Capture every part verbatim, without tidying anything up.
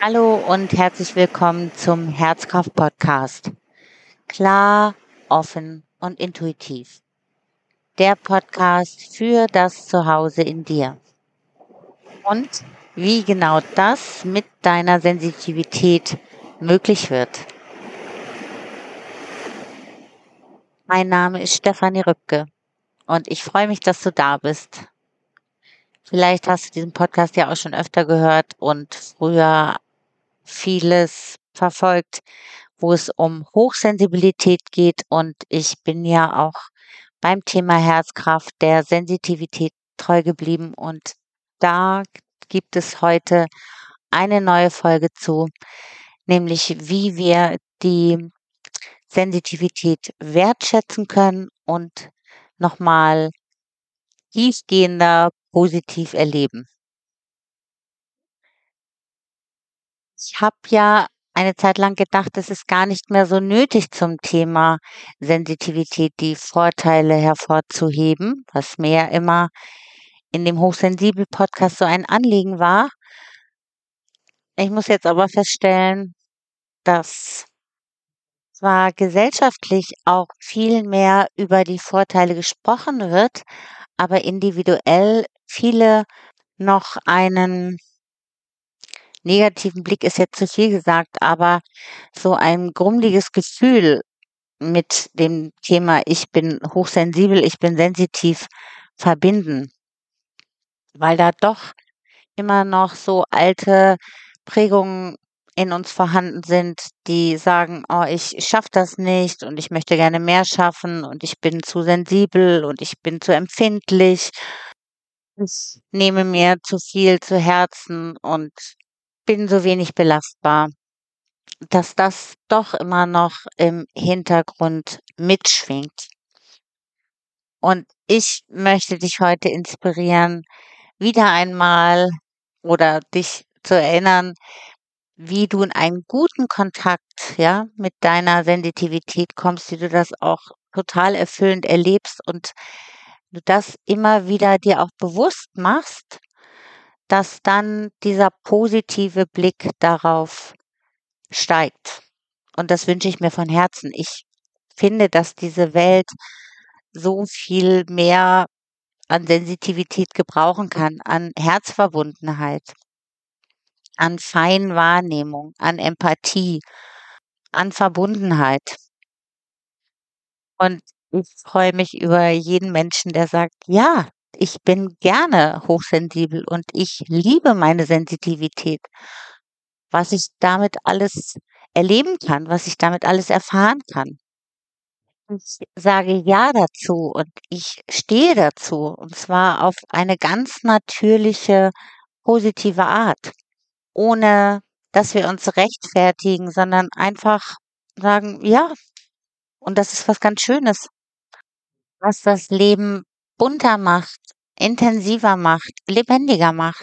Hallo und herzlich willkommen zum Herzkraft-Podcast. Klar, offen und intuitiv. Der Podcast für das Zuhause in dir. Und wie genau das mit deiner Sensitivität möglich wird. Mein Name ist Stefanie Rübke und ich freue mich, dass du da bist. Vielleicht hast du diesen Podcast ja auch schon öfter gehört und früher vieles verfolgt, wo es um Hochsensibilität geht. Und ich bin ja auch beim Thema Herzkraft der Sensitivität treu geblieben. Und da gibt es heute eine neue Folge zu, nämlich wie wir die Sensitivität wertschätzen können und nochmal tiefgehender positiv erleben. Ich habe ja eine Zeit lang gedacht, es ist gar nicht mehr so nötig, zum Thema Sensitivität die Vorteile hervorzuheben, was mir ja immer in dem Hochsensibel-Podcast so ein Anliegen war. Ich muss jetzt aber feststellen, dass zwar gesellschaftlich auch viel mehr über die Vorteile gesprochen wird, aber individuell viele noch einen negativen Blick ist jetzt zu viel gesagt, aber so ein grummeliges Gefühl mit dem Thema „Ich bin hochsensibel, ich bin sensitiv“ verbinden, weil da doch immer noch so alte Prägungen in uns vorhanden sind, die sagen: „Oh, ich schaffe das nicht und ich möchte gerne mehr schaffen und ich bin zu sensibel und ich bin zu empfindlich. Ich nehme mir zu viel zu Herzen und bin so wenig belastbar“, dass das doch immer noch im Hintergrund mitschwingt. Und ich möchte dich heute inspirieren, wieder einmal oder dich zu erinnern, wie du in einen guten Kontakt, ja, mit deiner Sensitivität kommst, wie du das auch total erfüllend erlebst und du das immer wieder dir auch bewusst machst, dass dann dieser positive Blick darauf steigt. Und das wünsche ich mir von Herzen. Ich finde, dass diese Welt so viel mehr an Sensitivität gebrauchen kann, an Herzverbundenheit, an Feinwahrnehmung, an Empathie, an Verbundenheit. Und ich freue mich über jeden Menschen, der sagt: „Ja, ich bin gerne hochsensibel und ich liebe meine Sensitivität. Was ich damit alles erleben kann, was ich damit alles erfahren kann.“ Ich sage ja dazu und ich stehe dazu, und zwar auf eine ganz natürliche, positive Art, ohne dass wir uns rechtfertigen, sondern einfach sagen: „Ja, und das ist was ganz Schönes, was das Leben bunter macht, intensiver macht, lebendiger macht.“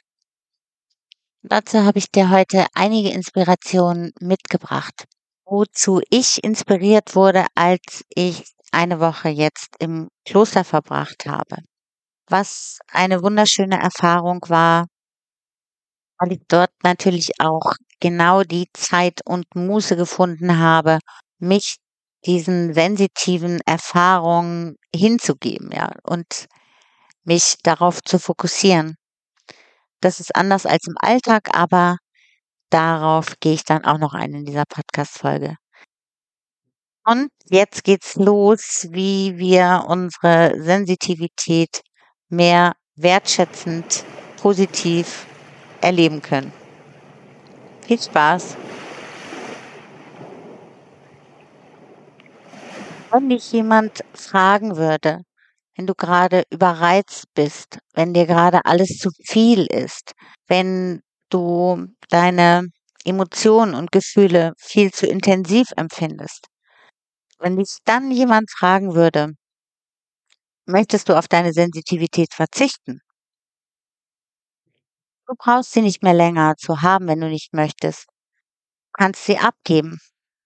Dazu habe ich dir heute einige Inspirationen mitgebracht, wozu ich inspiriert wurde, als ich eine Woche jetzt im Kloster verbracht habe. Was eine wunderschöne Erfahrung war, weil ich dort natürlich auch genau die Zeit und Muße gefunden habe, mich diesen sensitiven Erfahrungen hinzugeben, ja, und mich darauf zu fokussieren. Das ist anders als im Alltag, aber darauf gehe ich dann auch noch ein in dieser Podcast-Folge. Und jetzt geht's los, wie wir unsere Sensitivität mehr wertschätzend, positiv erleben können. Viel Spaß. Wenn dich jemand fragen würde, wenn du gerade überreizt bist, wenn dir gerade alles zu viel ist, wenn du deine Emotionen und Gefühle viel zu intensiv empfindest, wenn dich dann jemand fragen würde: „Möchtest du auf deine Sensitivität verzichten?“ Du brauchst sie nicht mehr länger zu haben, wenn du nicht möchtest. Du kannst sie abgeben.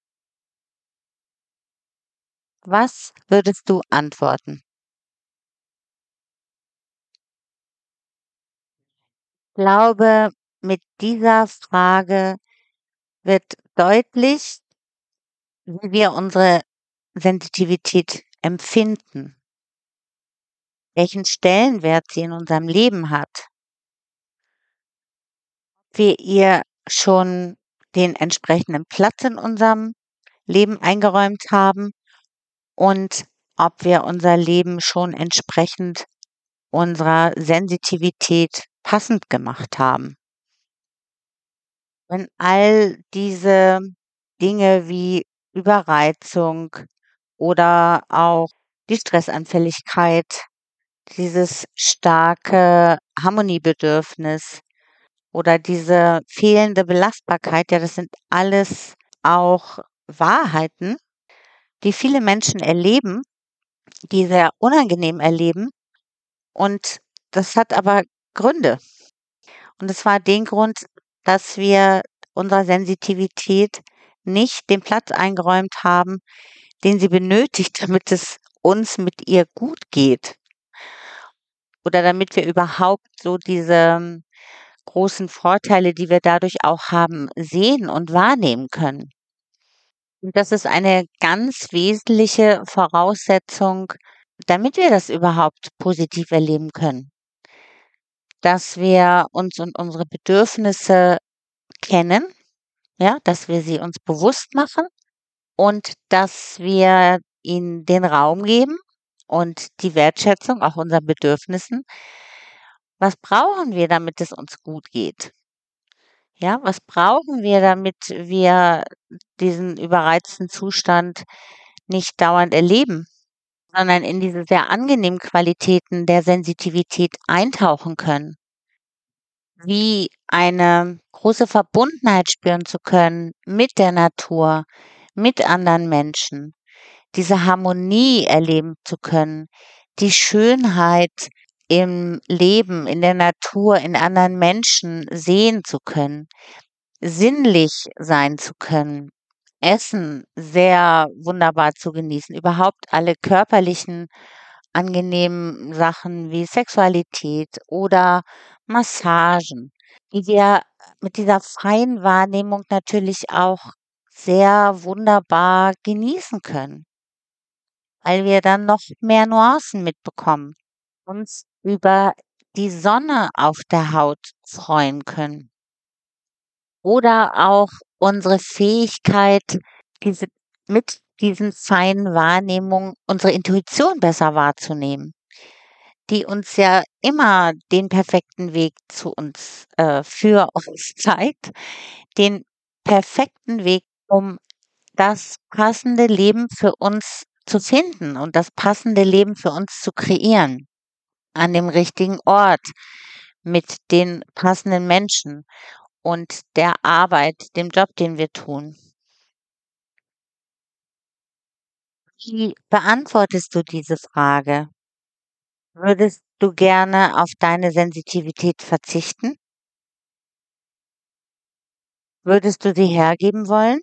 Was würdest du antworten? Ich glaube, mit dieser Frage wird deutlich, wie wir unsere Sensitivität empfinden, welchen Stellenwert sie in unserem Leben hat, wir ihr schon den entsprechenden Platz in unserem Leben eingeräumt haben und ob wir unser Leben schon entsprechend unserer Sensitivität passend gemacht haben. Wenn all diese Dinge wie Überreizung oder auch die Stressanfälligkeit, dieses starke Harmoniebedürfnis oder diese fehlende Belastbarkeit, ja, das sind alles auch Wahrheiten, die viele Menschen erleben, die sehr unangenehm erleben. Und das hat aber Gründe. Und es war den Grund, dass wir unserer Sensitivität nicht den Platz eingeräumt haben, den sie benötigt, damit es uns mit ihr gut geht. Oder damit wir überhaupt so diese großen Vorteile, die wir dadurch auch haben, sehen und wahrnehmen können. Und das ist eine ganz wesentliche Voraussetzung, damit wir das überhaupt positiv erleben können. Dass wir uns und unsere Bedürfnisse kennen, ja, dass wir sie uns bewusst machen und dass wir ihnen den Raum geben und die Wertschätzung auch unseren Bedürfnissen. Was brauchen wir, damit es uns gut geht? Ja, was brauchen wir, damit wir diesen überreizten Zustand nicht dauernd erleben, sondern in diese sehr angenehmen Qualitäten der Sensitivität eintauchen können? Wie eine große Verbundenheit spüren zu können mit der Natur, mit anderen Menschen, diese Harmonie erleben zu können, die Schönheit im Leben, in der Natur, in anderen Menschen sehen zu können, sinnlich sein zu können, Essen sehr wunderbar zu genießen, überhaupt alle körperlichen angenehmen Sachen wie Sexualität oder Massagen, die wir mit dieser feinen Wahrnehmung natürlich auch sehr wunderbar genießen können, weil wir dann noch mehr Nuancen mitbekommen, uns über die Sonne auf der Haut freuen können oder auch unsere Fähigkeit, diese mit diesen feinen Wahrnehmungen unsere Intuition besser wahrzunehmen, die uns ja immer den perfekten Weg zu uns äh, für uns zeigt, den perfekten Weg, um das passende Leben für uns zu finden und das passende Leben für uns zu kreieren, an dem richtigen Ort, mit den passenden Menschen und der Arbeit, dem Job, den wir tun. Wie beantwortest du diese Frage? Würdest du gerne auf deine Sensitivität verzichten? Würdest du sie hergeben wollen?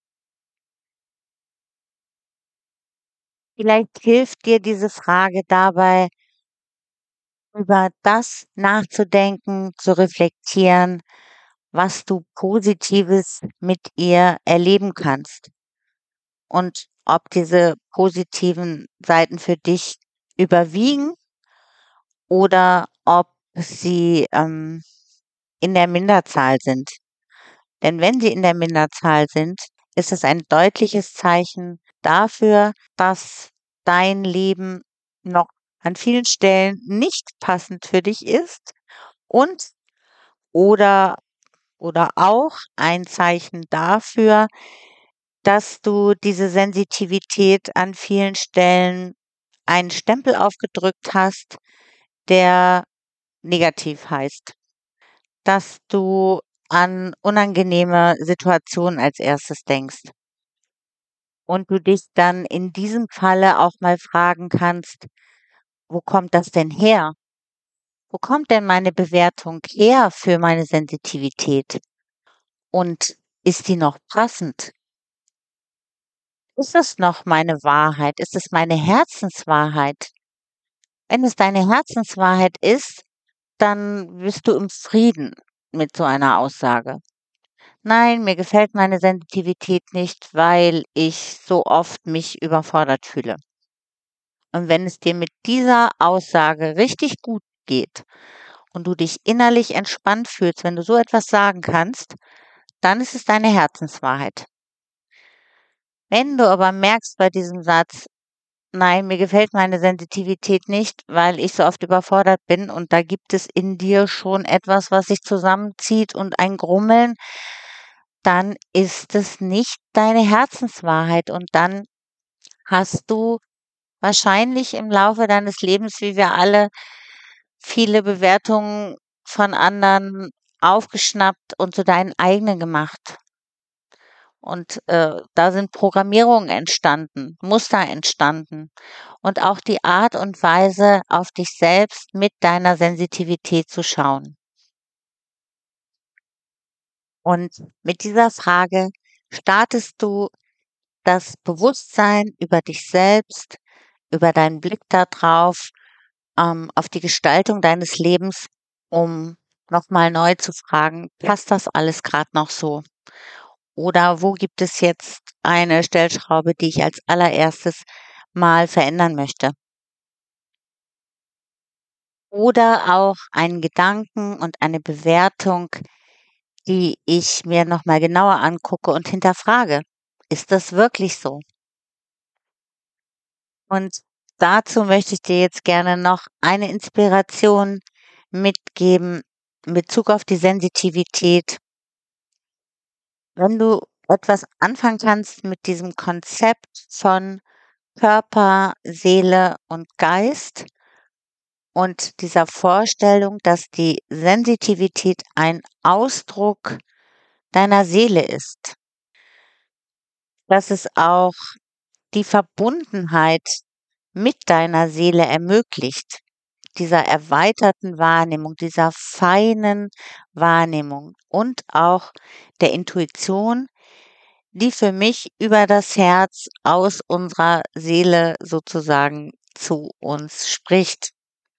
Vielleicht hilft dir diese Frage dabei, über das nachzudenken, zu reflektieren, was du Positives mit ihr erleben kannst und ob diese positiven Seiten für dich überwiegen oder ob sie ähm, in der Minderzahl sind. Denn wenn sie in der Minderzahl sind, ist es ein deutliches Zeichen dafür, dass dein Leben noch an vielen Stellen nicht passend für dich ist und oder oder auch ein Zeichen dafür, dass du diese Sensitivität an vielen Stellen einen Stempel aufgedrückt hast, der negativ heißt, dass du an unangenehme Situationen als Erstes denkst und du dich dann in diesem Falle auch mal fragen kannst: „Wo kommt das denn her? Wo kommt denn meine Bewertung her für meine Sensitivität? Und ist die noch passend? Ist es noch meine Wahrheit? Ist es meine Herzenswahrheit?“ Wenn es deine Herzenswahrheit ist, dann bist du im Frieden mit so einer Aussage. Nein, mir gefällt meine Sensitivität nicht, weil ich so oft mich überfordert fühle. Und wenn es dir mit dieser Aussage richtig gut geht und du dich innerlich entspannt fühlst, wenn du so etwas sagen kannst, dann ist es deine Herzenswahrheit. Wenn du aber merkst bei diesem Satz: „Nein, mir gefällt meine Sensitivität nicht, weil ich so oft überfordert bin“, und da gibt es in dir schon etwas, was sich zusammenzieht und ein Grummeln, dann ist es nicht deine Herzenswahrheit und dann hast du wahrscheinlich im Laufe deines Lebens, wie wir alle, viele Bewertungen von anderen aufgeschnappt und zu deinen eigenen gemacht. Und, äh, da sind Programmierungen entstanden, Muster entstanden und auch die Art und Weise, auf dich selbst mit deiner Sensitivität zu schauen. Und mit dieser Frage startest du das Bewusstsein über dich selbst, über deinen Blick da drauf, ähm, auf die Gestaltung deines Lebens, um noch mal neu zu fragen: „Passt das alles grad noch so? Oder wo gibt es jetzt eine Stellschraube, die ich als Allererstes mal verändern möchte?“ Oder auch einen Gedanken und eine Bewertung, die ich mir noch mal genauer angucke und hinterfrage: „Ist das wirklich so?“ Und dazu möchte ich dir jetzt gerne noch eine Inspiration mitgeben in Bezug auf die Sensitivität. Wenn du etwas anfangen kannst mit diesem Konzept von Körper, Seele und Geist und dieser Vorstellung, dass die Sensitivität ein Ausdruck deiner Seele ist, dass es auch die Verbundenheit mit deiner Seele ermöglicht, dieser erweiterten Wahrnehmung, dieser feinen Wahrnehmung und auch der Intuition, die für mich über das Herz aus unserer Seele sozusagen zu uns spricht.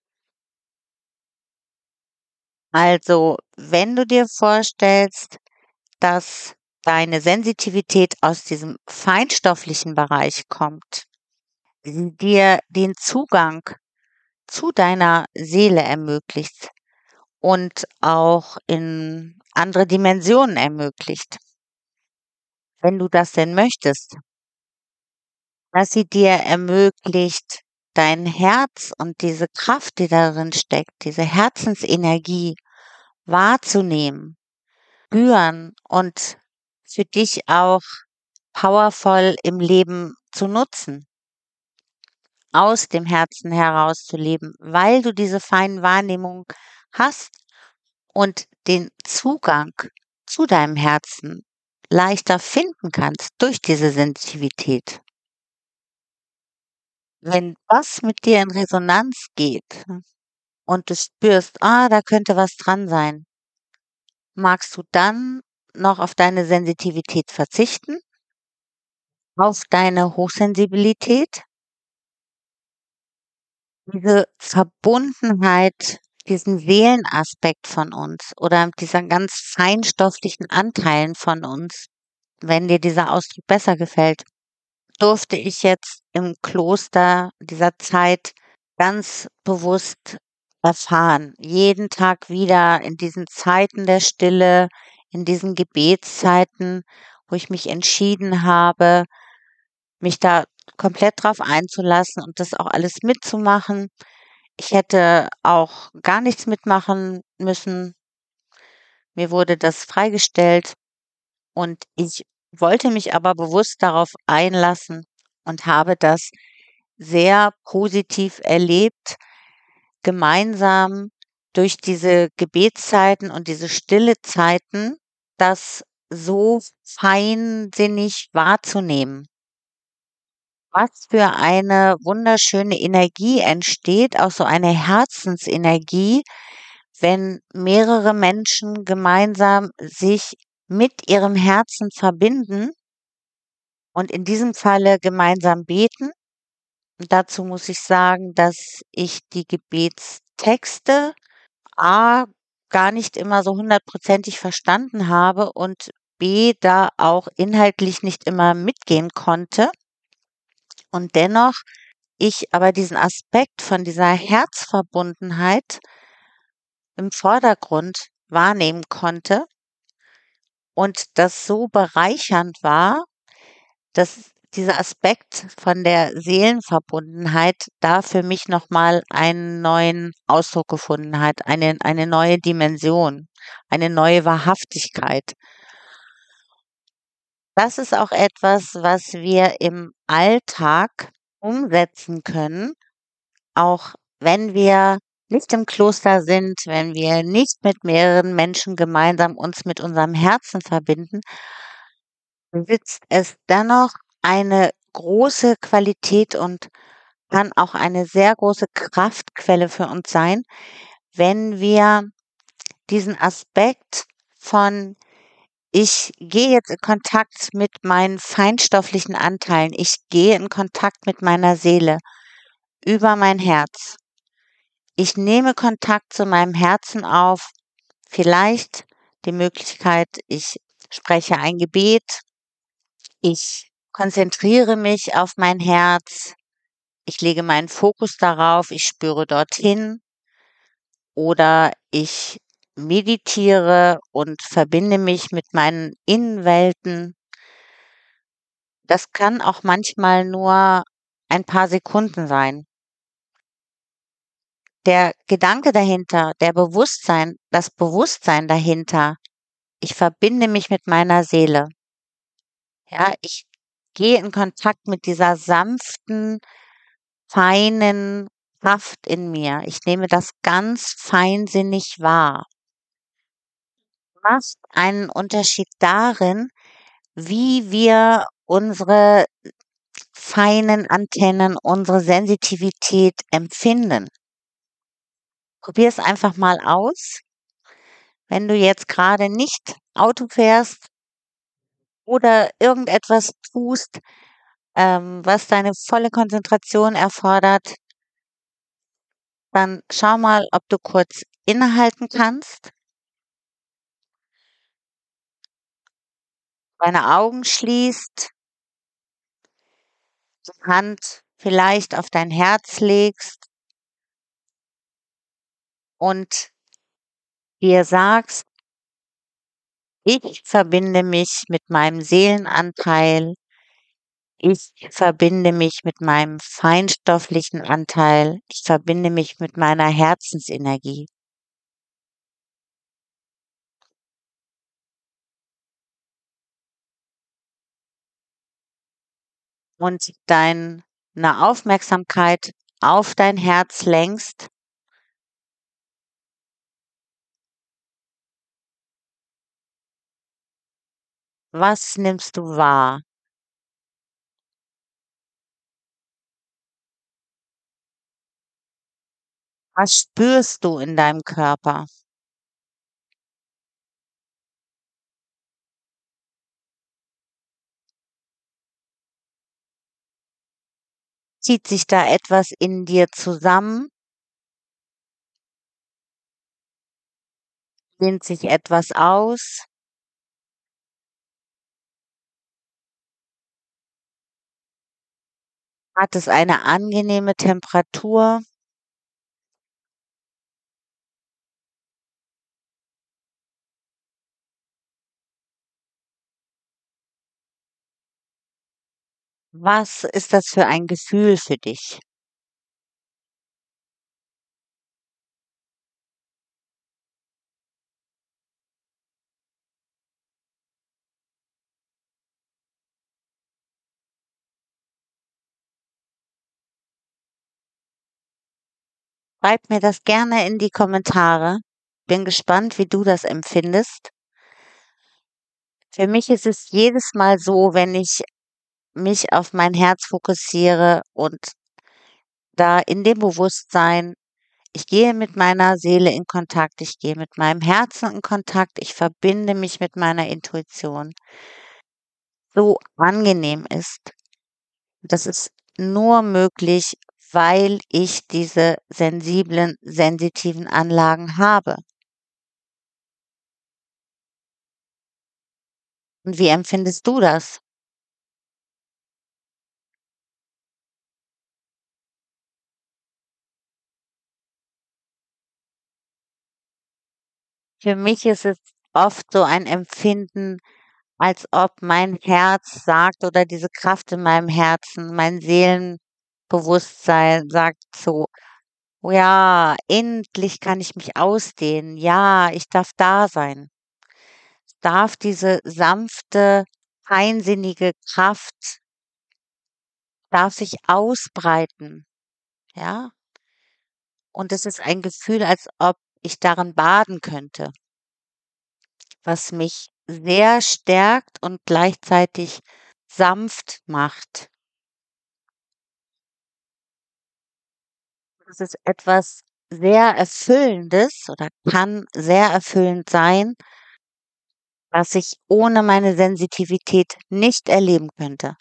Also, wenn du dir vorstellst, dass deine Sensitivität aus diesem feinstofflichen Bereich kommt, sie dir den Zugang zu deiner Seele ermöglicht und auch in andere Dimensionen ermöglicht, wenn du das denn möchtest, dass sie dir ermöglicht, dein Herz und diese Kraft, die darin steckt, diese Herzensenergie wahrzunehmen, spüren und für dich auch powervoll im Leben zu nutzen, aus dem Herzen heraus zu leben, weil du diese feinen Wahrnehmungen hast und den Zugang zu deinem Herzen leichter finden kannst durch diese Sensitivität. Wenn das mit dir in Resonanz geht und du spürst: „Ah, da könnte was dran sein“, magst du dann noch auf deine Sensitivität verzichten, auf deine Hochsensibilität? Diese Verbundenheit, diesen Seelenaspekt von uns oder dieser ganz feinstofflichen Anteilen von uns, wenn dir dieser Ausdruck besser gefällt, durfte ich jetzt im Kloster dieser Zeit ganz bewusst erfahren. Jeden Tag wieder in diesen Zeiten der Stille, in diesen Gebetszeiten, wo ich mich entschieden habe, mich da komplett drauf einzulassen und das auch alles mitzumachen. Ich hätte auch gar nichts mitmachen müssen. Mir wurde das freigestellt und ich wollte mich aber bewusst darauf einlassen und habe das sehr positiv erlebt, gemeinsam durch diese Gebetszeiten und diese stille Zeiten das so feinsinnig wahrzunehmen. Was für eine wunderschöne Energie entsteht, auch so eine Herzensenergie, wenn mehrere Menschen gemeinsam sich mit ihrem Herzen verbinden und in diesem Falle gemeinsam beten. Und dazu muss ich sagen, dass ich die Gebetstexte A gar nicht immer so hundertprozentig verstanden habe und B da auch inhaltlich nicht immer mitgehen konnte und dennoch ich aber diesen Aspekt von dieser Herzverbundenheit im Vordergrund wahrnehmen konnte und das so bereichernd war, dass dieser Aspekt von der Seelenverbundenheit da für mich noch mal einen neuen Ausdruck gefunden hat, eine eine neue Dimension, eine neue Wahrhaftigkeit. Das ist auch etwas, was wir im Alltag umsetzen können, auch wenn wir nicht im Kloster sind, wenn wir nicht mit mehreren Menschen gemeinsam uns mit unserem Herzen verbinden besitzt es dennoch eine große Qualität und kann auch eine sehr große Kraftquelle für uns sein, wenn wir diesen Aspekt von: „Ich gehe jetzt in Kontakt mit meinen feinstofflichen Anteilen. Ich gehe in Kontakt mit meiner Seele über mein Herz. Ich nehme Kontakt zu meinem Herzen auf.“ Vielleicht die Möglichkeit, ich spreche ein Gebet. Ich konzentriere mich auf mein Herz. Ich lege meinen Fokus darauf, ich spüre dorthin. Oder ich meditiere und verbinde mich mit meinen Innenwelten. Das kann auch manchmal nur ein paar Sekunden sein. Der Gedanke dahinter, der Bewusstsein das Bewusstsein dahinter: „Ich verbinde mich mit meiner Seele.“ Ja, ich gehe in Kontakt mit dieser sanften, feinen Kraft in mir. Ich nehme das ganz feinsinnig wahr. Macht einen Unterschied darin, wie wir unsere feinen Antennen, unsere Sensitivität empfinden. Probier's einfach mal aus. Wenn du jetzt grade nicht Auto fährst oder irgendetwas tust, ähm, was deine volle Konzentration erfordert dann schau mal, ob du kurz innehalten kannst deine Augen schließt die Hand vielleicht auf dein Herz legst und dir sagst: „Ich verbinde mich mit meinem Seelenanteil. Ich verbinde mich mit meinem feinstofflichen Anteil. Ich verbinde mich mit meiner Herzensenergie.“ Und deine Aufmerksamkeit auf dein Herz lenkst was nimmst du wahr? Was spürst du in deinem Körper? Zieht sich da etwas in dir zusammen? Dehnt sich etwas aus? Hat es eine angenehme Temperatur? Was ist das für ein Gefühl für dich? Schreib mir das gerne in die Kommentare. Bin gespannt, wie du das empfindest. Für mich ist es jedes Mal so, wenn ich mich auf mein Herz fokussiere und da in dem Bewusstsein ich gehe mit meiner Seele in Kontakt, ich gehe mit meinem Herzen in Kontakt, ich verbinde mich mit meiner Intuition so angenehm ist. Das ist nur möglich, weil ich diese sensiblen, sensitiven Anlagen habe. Und wie empfindest du das? Für mich ist es oft so ein Empfinden, als ob mein Herz sagt oder diese Kraft in meinem Herzen, mein Seelenbewusstsein sagt so: „Oh ja, endlich kann ich mich ausdehnen. Ja, ich darf da sein.“ Es darf diese sanfte, feinsinnige Kraft darf sich ausbreiten, ja? Und es ist ein Gefühl, als ob ich darin baden könnte, was mich sehr stärkt und gleichzeitig sanft macht. Es ist etwas sehr Erfüllendes oder kann sehr erfüllend sein, was ich ohne meine Sensitivität nicht erleben könnte.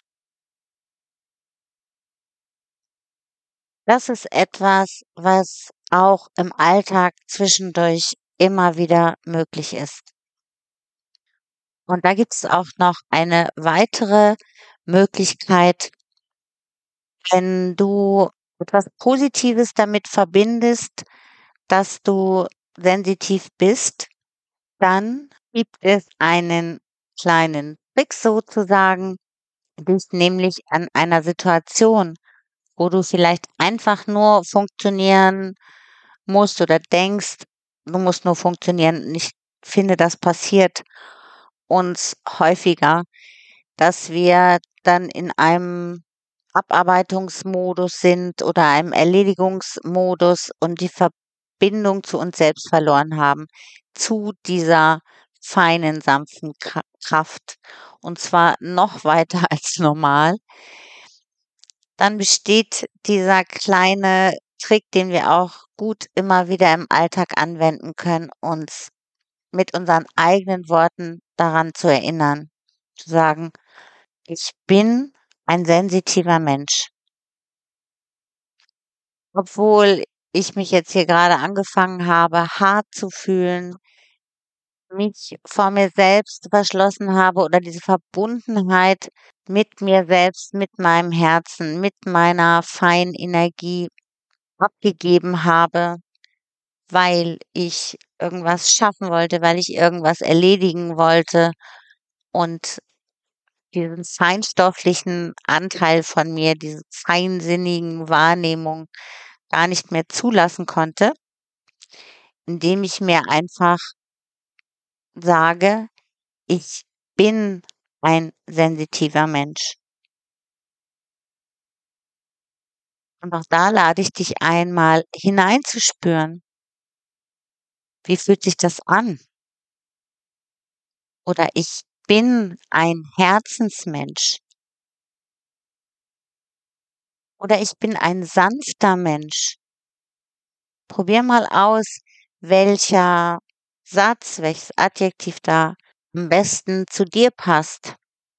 Das ist etwas, was auch im Alltag zwischendurch immer wieder möglich ist. Und da gibt es auch noch eine weitere Möglichkeit, wenn du etwas Positives damit verbindest, dass du sensitiv bist, dann gibt es einen kleinen Trick sozusagen, dich nämlich an einer Situation, wo du vielleicht einfach nur funktionieren musst oder denkst, du musst nur funktionieren. Und ich finde, das passiert uns häufiger, dass wir dann in einem Abarbeitungsmodus sind oder einem Erledigungsmodus und die Verbindung zu uns selbst verloren haben, zu dieser feinen, sanften Kra Kraft, und zwar noch weiter als normal. Dann besteht dieser kleine Trick, den wir auch gut immer wieder im Alltag anwenden können, uns mit unseren eigenen Worten daran zu erinnern, zu sagen: „Ich bin ein sensitiver Mensch.“ Obwohl ich mich jetzt hier gerade angefangen habe, hart zu fühlen, mich vor mir selbst verschlossen habe oder diese Verbundenheit mit mir selbst, mit meinem Herzen, mit meiner feinen Energie abgegeben habe, weil ich irgendwas schaffen wollte, weil ich irgendwas erledigen wollte und diesen feinstofflichen Anteil von mir, diese feinsinnigen Wahrnehmung gar nicht mehr zulassen konnte, indem ich mir einfach sage: „Ich bin ein sensitiver Mensch.“ Und auch da lade ich dich ein, mal hineinzuspüren. Wie fühlt sich das an? Oder ich bin ein Herzensmensch. Oder ich bin ein sanfter Mensch. Probier mal aus, welcher Satz, welches Adjektiv da am besten zu dir passt.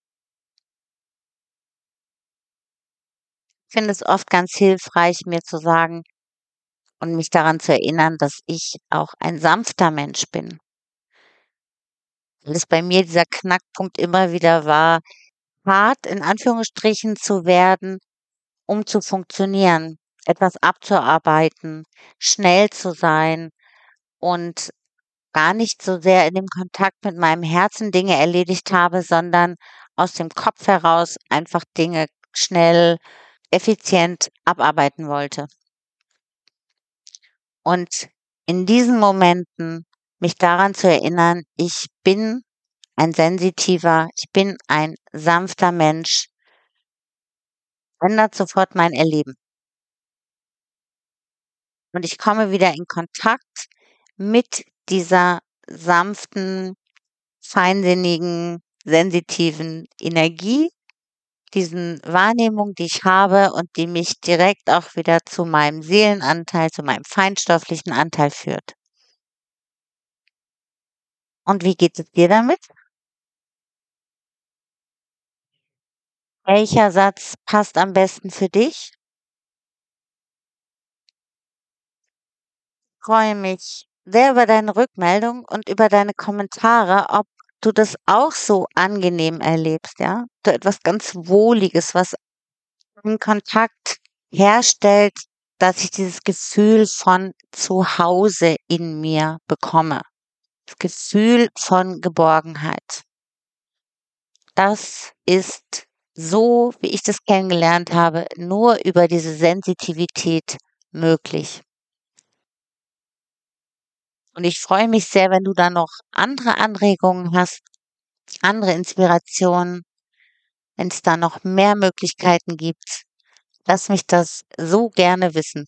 Ich finde es oft ganz hilfreich, mir zu sagen und mich daran zu erinnern, dass ich auch ein sanfter Mensch bin. Weil es bei mir dieser Knackpunkt immer wieder war, hart in Anführungsstrichen zu werden, um zu funktionieren, etwas abzuarbeiten, schnell zu sein und gar nicht so sehr in dem Kontakt mit meinem Herzen Dinge erledigt habe, sondern aus dem Kopf heraus einfach Dinge schnell, effizient abarbeiten wollte. Und in diesen Momenten mich daran zu erinnern, ich bin ein sensitiver, ich bin ein sanfter Mensch, ändert sofort mein Erleben. Und ich komme wieder in Kontakt mit dieser sanften, feinsinnigen, sensitiven Energie, diesen Wahrnehmungen, die ich habe und die mich direkt auch wieder zu meinem Seelenanteil, zu meinem feinstofflichen Anteil führt. Und wie geht es dir damit? Welcher Satz passt am besten für dich? Ich freue mich sehr über deine Rückmeldung und über deine Kommentare, ob du das auch so angenehm erlebst, ja? So etwas ganz Wohliges, was einen Kontakt herstellt, dass ich dieses Gefühl von zu Hause in mir bekomme. Das Gefühl von Geborgenheit. Das ist so, wie ich das kennengelernt habe, nur über diese Sensitivität möglich. Und ich freue mich sehr, wenn du da noch andere Anregungen hast, andere Inspirationen, wenn es da noch mehr Möglichkeiten gibt. Lass mich das so gerne wissen.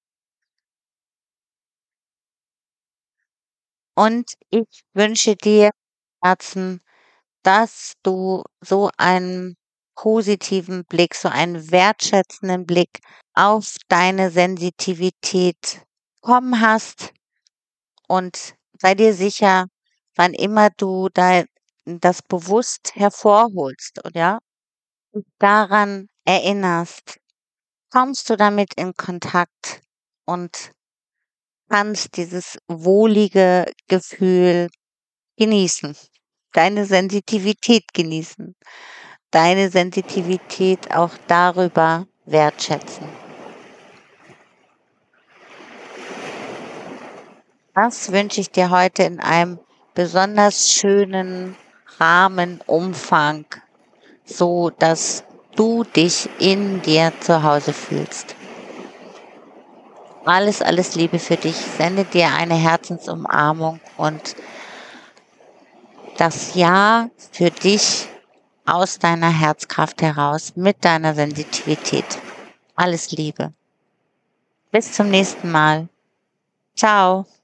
Und ich wünsche dir von Herzen, dass du so einen positiven Blick, so einen wertschätzenden Blick auf deine Sensitivität bekommen hast und sei dir sicher, wann immer du da das bewusst hervorholst und ja, dich daran erinnerst, kommst du damit in Kontakt und kannst dieses wohlige Gefühl genießen, deine Sensitivität genießen, deine Sensitivität auch darüber wertschätzen. Das wünsche ich dir heute in einem besonders schönen Rahmen, Umfang, so dass du dich in dir zu Hause fühlst. Alles, alles Liebe für dich. Sende dir eine Herzensumarmung und das Ja für dich aus deiner Herzkraft heraus mit deiner Sensitivität. Alles Liebe. Bis zum nächsten Mal. Ciao.